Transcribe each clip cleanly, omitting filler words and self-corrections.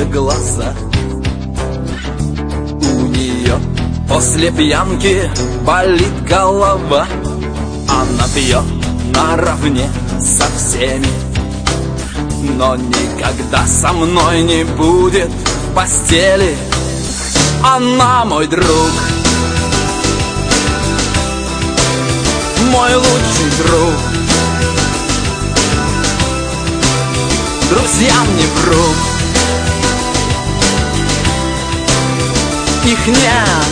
глаза. У нее после пьянки болит голова. Она пьет наравне со всеми, но никогда со мной не будет в постели. Она мой друг, мой лучший друг. Друзьям не вру, их нет.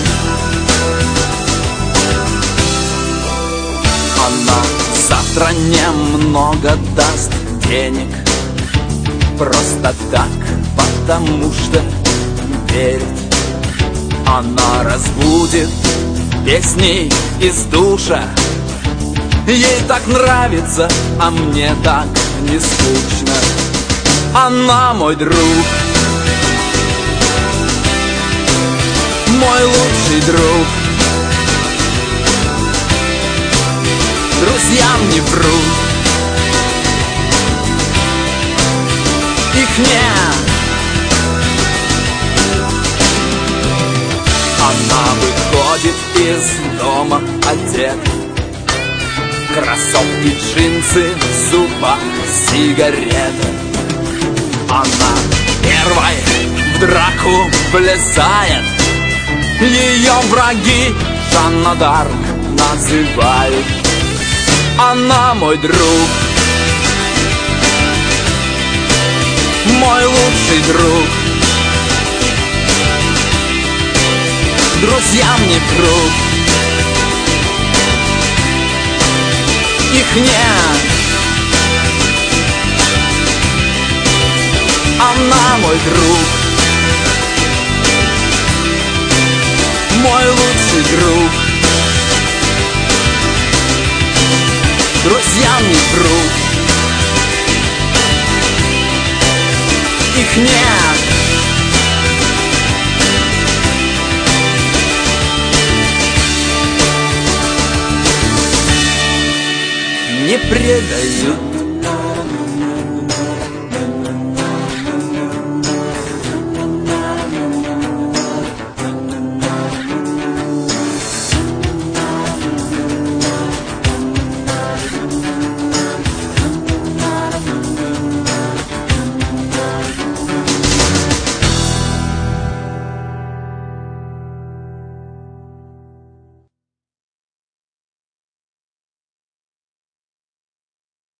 Она завтра немного даст денег, просто так, потому что верит. Она разбудит песней из душа. Ей так нравится, а мне так не скучно. Она мой друг, мой лучший друг. Друзьям не вру, их нет. Она выходит из дома одета, кроссовки, джинсы, в зубах сигарета. Она первой в драку влезает. Ее враги Жанна д'Арк называют. Она мой друг, мой лучший друг. Друзьям не вру, их нет. Она мой друг, мой лучший друг. Друзьям не вру, их нет. Не предаю